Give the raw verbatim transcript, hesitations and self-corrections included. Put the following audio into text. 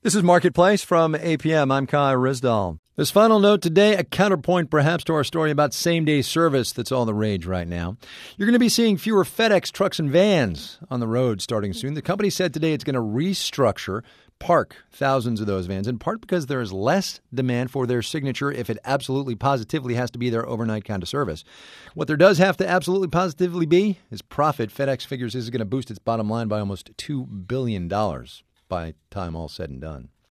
This is Marketplace from A P M. I'm Kai Rizdal. This final note today, a counterpoint perhaps to our story about same-day service that's all the rage right now. You're going to be seeing fewer FedEx trucks and vans on the road starting soon. The company said today it's going to restructure, park thousands of those vans, in part because there is less demand for their signature if it absolutely positively has to be their overnight kind of service. What there does have to absolutely positively be is profit. FedEx figures this is going to boost its bottom line by almost two billion dollars by time all said and done.